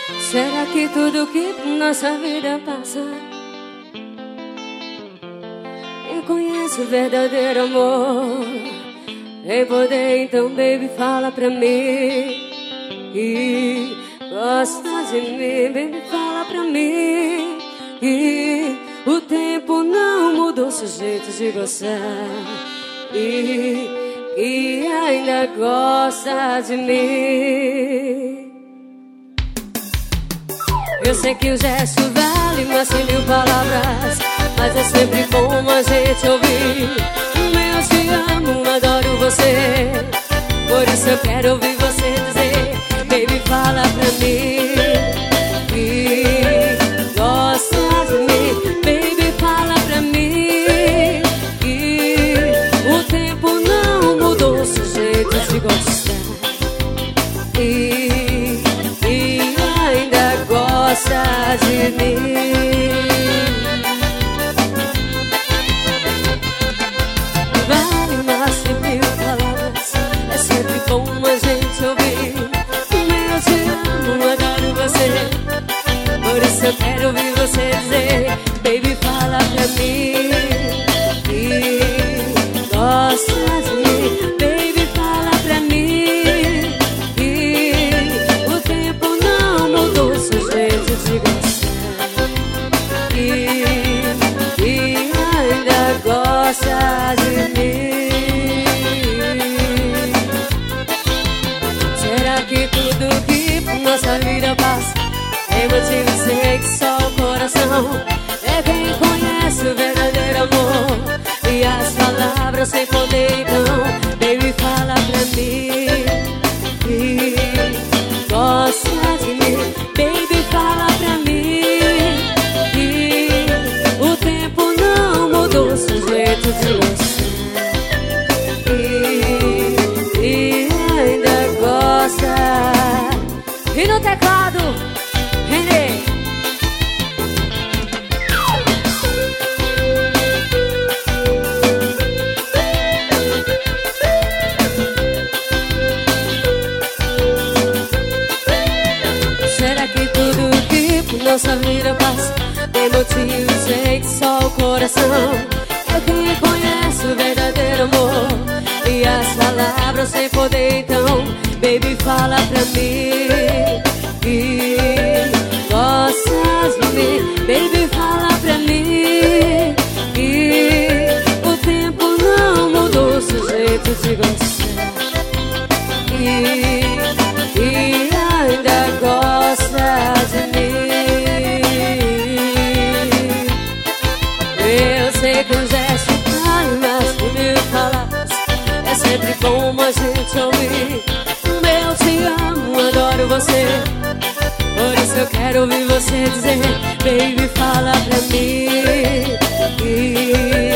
Será que tudo que nossa vida passa quem conhece o verdadeiro amor tem poder? Então, baby, fala pra mim que gosta de mim. Baby, fala pra mim que o tempo não mudou seu jeito de gostar e que ainda gosta de mim. Eu sei que o gesto vale mais que 1000 palavras, mas é sempre bom a gente ouvir eu te amo, adoro você. Por isso eu quero ouvir você dizer: baby, fala pra mim que gosta de mim. Baby, fala pra mim que o tempo não mudou seu jeito de gostar e ainda gosta de mim. Vale mais que 1000 palavras, é sempre bom a gente ouvir eu te amo, adoro você. Por isso eu quero ouvir você dizer: baby, fala pra mim que gosta de mim. Baby, fala pra mim que o tempo não mudou seu jeito de gostar e ainda gosta de mim. Será que tudo que nossa vida passa tem motivo? Sei que só o coração é quem conhece o verdadeiro amor e as palavras sem poder. Então, baby, fala pra mim que gosta de mim. Baby, fala pra mim que o tempo não mudou seu jeito de gostar e ainda gosta. E no teclado, Renê. Será que tudo que por nossa vida passa tem motivo? Sei que só o coração é quem conhece o verdadeiro amor e as palavras sem poder. Então, baby, fala pra mim que gosta de mim. Baby, fala pra mim que o tempo não mudou seu jeito de gostar e ainda gosta de mim. Eu sei que o gesto vale mais que 1000 palavras, é sempre bom a gente ouvir eu te amo, adoro você. Por isso eu quero ouvir você dizer: baby, fala pra mim que